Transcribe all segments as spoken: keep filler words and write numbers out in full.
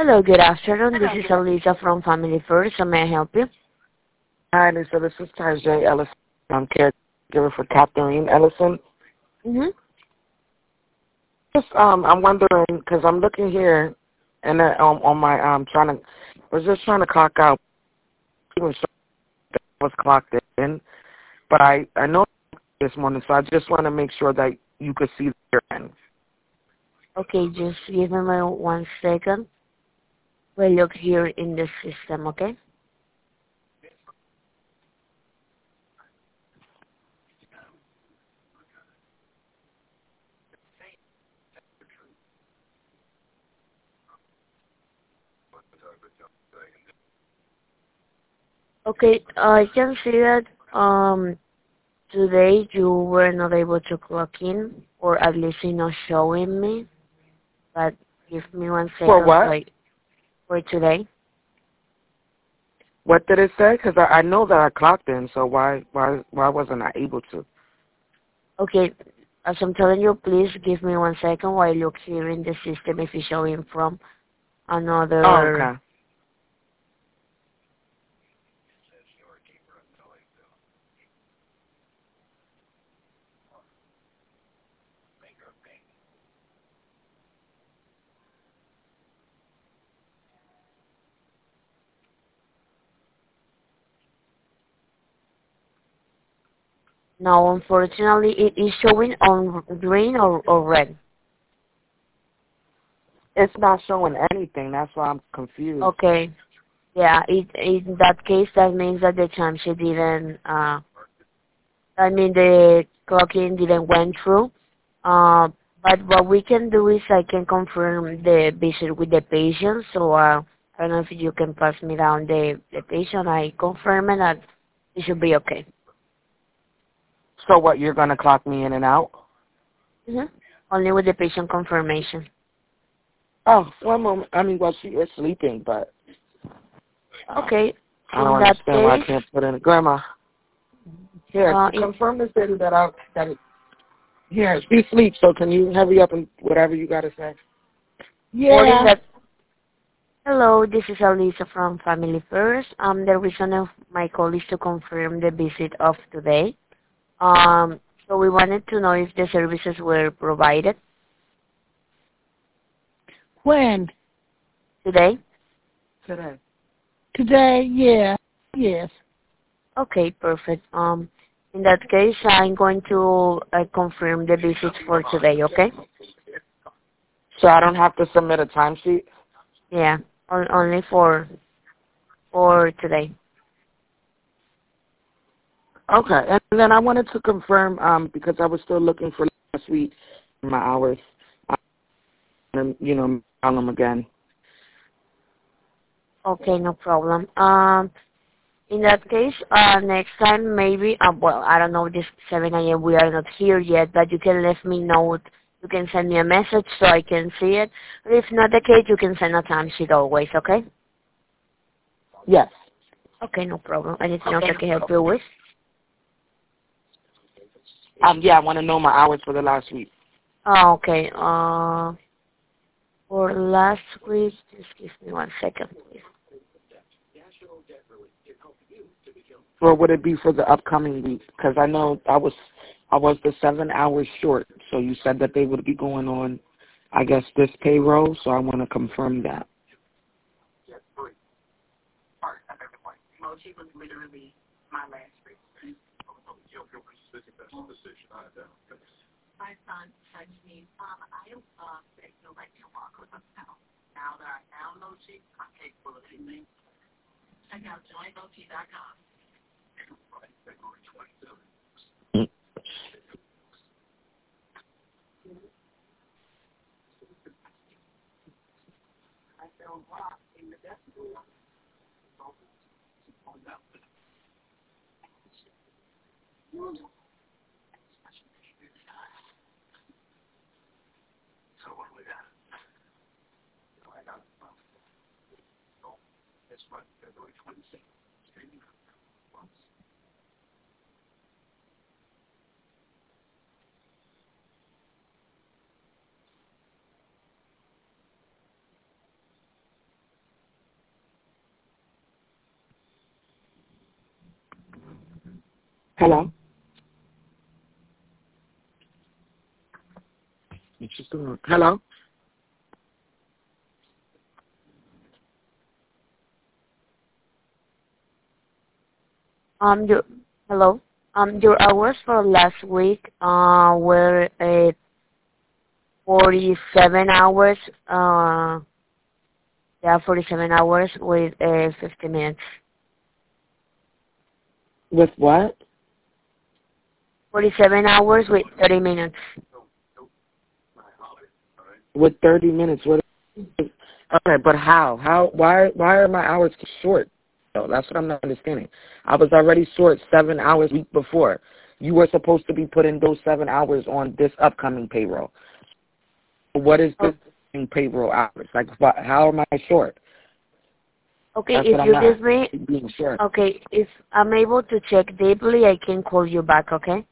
Hello, good afternoon. This is Elisa from Family First. How may I help you? Hi, Lisa. This is Tarjay Ellison. I'm caregiver for Catherine Ellison. Mm-hmm. Just, um, I'm wondering because I'm looking here and uh, um, on my um trying to was just trying to clock out. It was was clocked in, but I I know this morning, so I just want to make sure that you could see the end. Okay, just give me one second. We'll look here in the system, okay? Okay, I can see that um today you were not able to clock in, or at least it's not showing me. But give me one For second, so what? I, for today. What did it say? Because I, I know that I clocked in, so why why why wasn't I able to? Okay, as I'm telling you, please give me one second while I look here in the system if it's showing from Oh, another. okay. No, unfortunately, it is showing on green or, or red. It's not showing anything. That's why I'm confused. Okay. Yeah, it, in that case, that means that the timesheet didn't, uh, I mean, the clocking didn't went through. Uh, but what we can do is I can confirm the visit with the patient. So, uh, I don't know if you can pass me down the, the patient. I confirm it that it should be okay. So what? You're gonna clock me in and out? Mm-hmm. Only with the patient confirmation. Oh, one moment. I mean, well, she is sleeping, but Okay. I In don't that understand why I case, can't put in. Grandma, here, uh, in, confirm this lady that I that it, here she sleeps. So can you hurry up and whatever you gotta say? or in Yeah. that Hello, this is Alisa from Family First. Um, the reason of my call is to confirm the visit of today. Um, so we wanted to know if the services were provided When? today. Today. Today? Yeah. Yes. Okay, perfect. Um, in that case, I'm going to uh, confirm the visits for today. Okay? So I don't have to submit a timesheet. Yeah, on, only for for today. Okay, and then I wanted to confirm um because I was still looking for last week my hours. Um, you know, on them again. Okay, no problem. Um, In that case, uh, next time maybe, uh, well, I don't know, this seven a m we are not here yet, but you can let me know. You can send me a message so I can see it. If not the case, you can send a timesheet always, okay? Yes. Okay, no problem. Anything else I can help you with? Um. Yeah, I want to know my hours for the last week. Oh, okay. Uh, for last week, just give me one second, please. Or would it be for the upcoming week? Because I know I was I was the seven hours short. So you said that they would be going on, I guess, this payroll. So I want to confirm that. Hello? What's just going on? Hello? Um, your hello. Um, your hours for last week uh were uh, forty-seven hours. Uh, yeah, forty-seven hours with uh, fifty minutes. With what? Forty-seven hours with thirty minutes. With thirty minutes. What? Okay, but how? How? Why? Why are my hours short? No, that's what I'm not understanding. I was already short seven hours week before. You were supposed to be putting those seven hours on this upcoming payroll. What is this Oh. payroll hours? Like, what, how am I short? Okay, That's if what you I'm give not me, being short. okay, if I'm able to check deeply, I can call you back. Okay.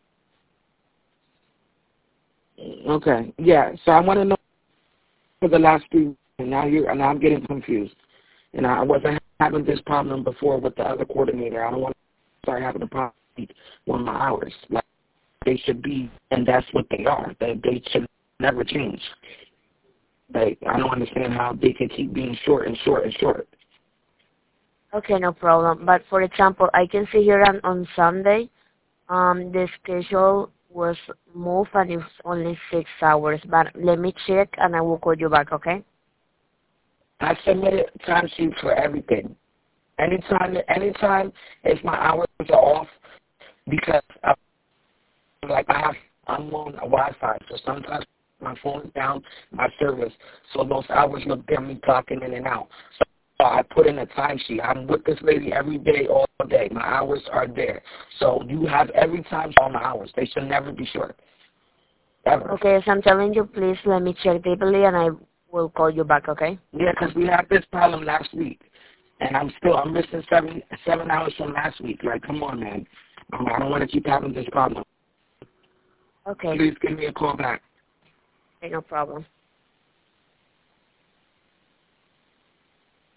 Okay, yeah. So I want to know for the last three. And now you and now I'm getting confused. And I wasn't having this problem before with the other coordinator. I don't want to start having a problem with my hours. Like they should be, and that's what they are. They they should never change. Like I don't understand how they can keep being short and short and short. Okay, no problem. But for example, I can see here on, on Sunday, um, the schedule was moved and it's only six hours. But let me check and I will call you back. Okay. I submitted timesheets for everything. Anytime, anytime if my hours are off, because I, like I have, I'm on Wi-Fi, so sometimes my phone is down, my service, so those hours look there, me clocking in and out. So I put in a timesheet. I'm with this lady every day, all day. My hours are there. So you have every time all my hours. They should never be short. Ever. Okay, so I'm telling you, please let me check deeply and I will call you back. Okay. Yeah, because we had this problem last week. And I'm still, I'm missing seven seven hours from last week. Like, come on, man. Um, I don't want to keep having this problem. Okay. Please give me a call back. Okay, no problem.